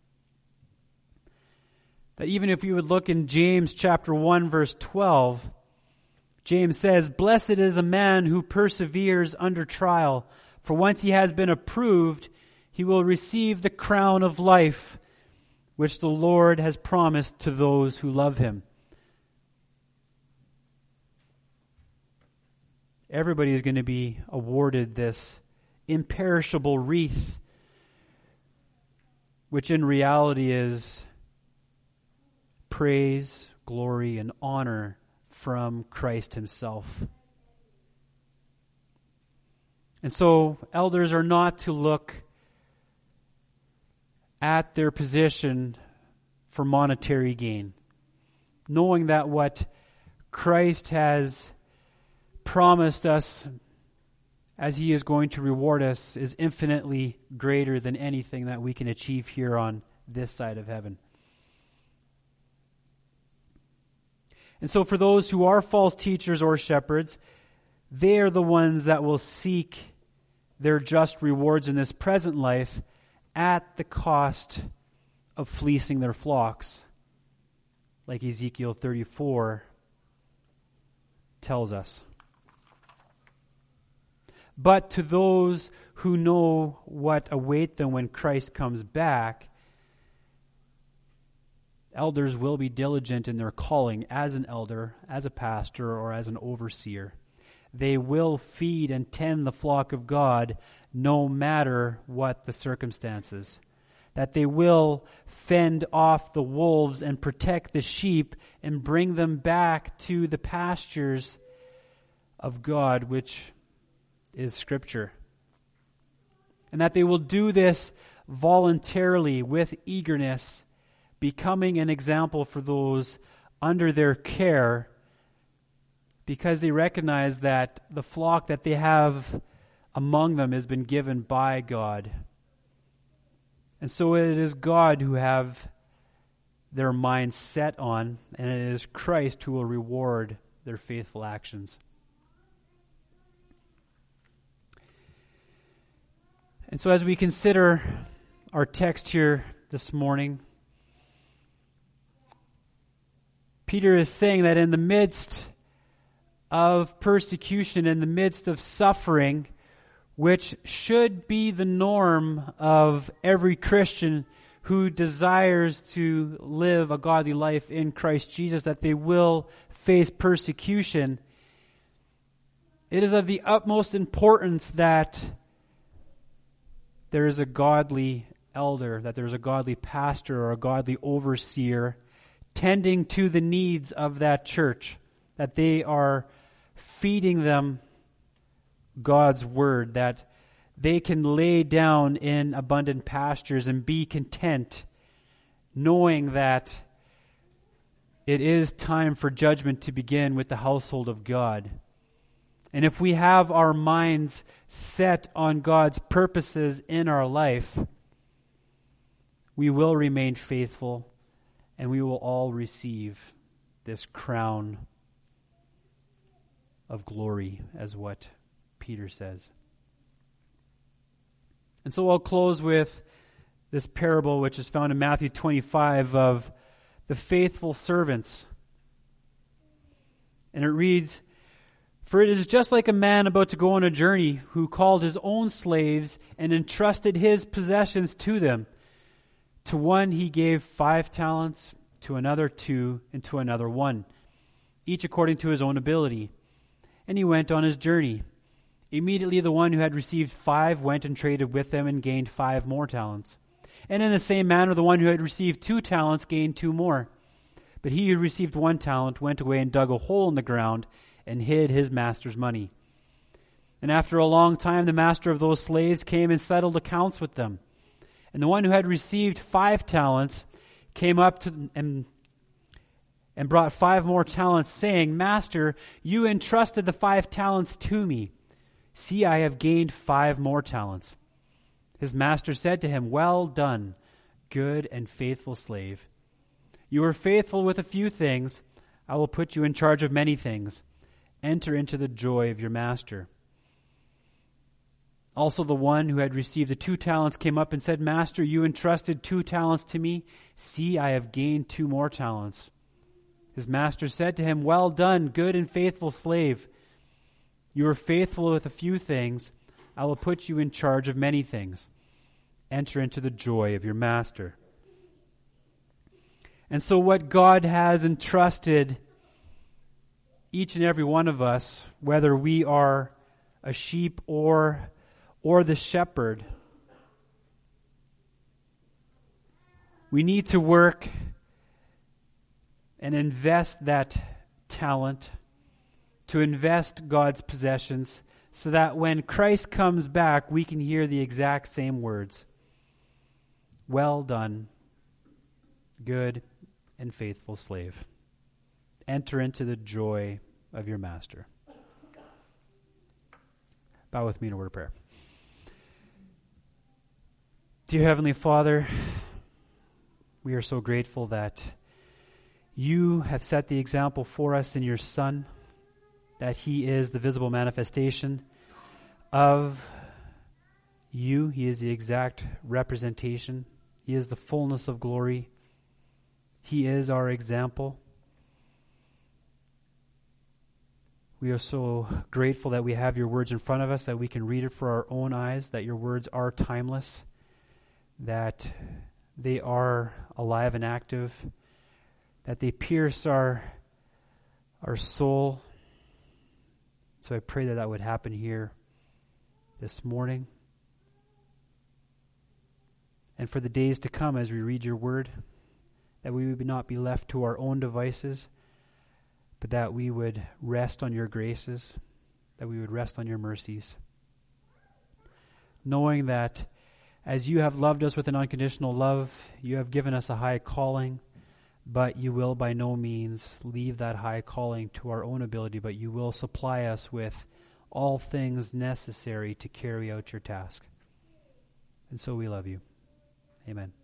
That even if you would look in James chapter one, verse twelve, James says, "Blessed is a man who perseveres under trial, for once he has been approved, he will receive the crown of life, which the Lord has promised to those who love him." Everybody is going to be awarded this imperishable wreath, which in reality is praise, glory, and honor from Christ himself. And so elders are not to look at their position for monetary gain, knowing that what Christ has promised us as he is going to reward us is infinitely greater than anything that we can achieve here on this side of heaven. And so for those who are false teachers or shepherds, they are the ones that will seek their just rewards in this present life at the cost of fleecing their flocks, like Ezekiel thirty-four tells us. But to those who know what await them when Christ comes back, elders will be diligent in their calling as an elder, as a pastor, or as an overseer. They will feed and tend the flock of God no matter what the circumstances. That they will fend off the wolves and protect the sheep and bring them back to the pastures of God, which is Scripture. And that they will do this voluntarily with eagerness, becoming an example for those under their care, because they recognize that the flock that they have among them has been given by God. And so it is God who have their minds set on, and it is Christ who will reward their faithful actions. And so as we consider our text here this morning, Peter is saying that in the midst of persecution, in the midst of suffering, which should be the norm of every Christian who desires to live a godly life in Christ Jesus, that they will face persecution, it is of the utmost importance that there is a godly elder, that there is a godly pastor or a godly overseer tending to the needs of that church, that they are feeding them God's word, that they can lay down in abundant pastures and be content, knowing that it is time for judgment to begin with the household of God. And if we have our minds set on God's purposes in our life, we will remain faithful, and we will all receive this crown of glory, as what Peter says. And so I'll close with this parable, which is found in Matthew twenty-five, of the faithful servants. And it reads, "For it is just like a man about to go on a journey, who called his own slaves and entrusted his possessions to them. To one he gave five talents, to another two, and to another one, each according to his own ability. And he went on his journey. Immediately the one who had received five went and traded with them and gained five more talents. And in the same manner the one who had received two talents gained two more. But he who received one talent went away and dug a hole in the ground and hid his master's money. And after a long time the master of those slaves came and settled accounts with them. And the one who had received five talents came up to and, and brought five more talents, saying, 'Master, you entrusted the five talents to me. See, I have gained five more talents.' His master said to him, 'Well done, good and faithful slave. You were faithful with a few things. I will put you in charge of many things. Enter into the joy of your master.' Also the one who had received the two talents came up and said, 'Master, you entrusted two talents to me. See, I have gained two more talents.' His master said to him, 'Well done, good and faithful slave. You were faithful with a few things. I will put you in charge of many things. Enter into the joy of your master.'" And so what God has entrusted each and every one of us, whether we are a sheep or or the shepherd, we need to work and invest that talent, to invest God's possessions, so that when Christ comes back, we can hear the exact same words. "Well done, good and faithful slave. Enter into the joy of your master." Bow with me in a word of prayer. Dear Heavenly Father, we are so grateful that you have set the example for us in your Son, that he is the visible manifestation of you. He is the exact representation. He is the fullness of glory. He is our example. We are so grateful that we have your words in front of us, that we can read it for our own eyes, that your words are timeless, that they are alive and active, that they pierce our, our soul. So I pray that that would happen here this morning, and for the days to come as we read your word, that we would not be left to our own devices, but that we would rest on your graces, that we would rest on your mercies, knowing that as you have loved us with an unconditional love, you have given us a high calling, but you will by no means leave that high calling to our own ability, but you will supply us with all things necessary to carry out your task. And so we love you. Amen.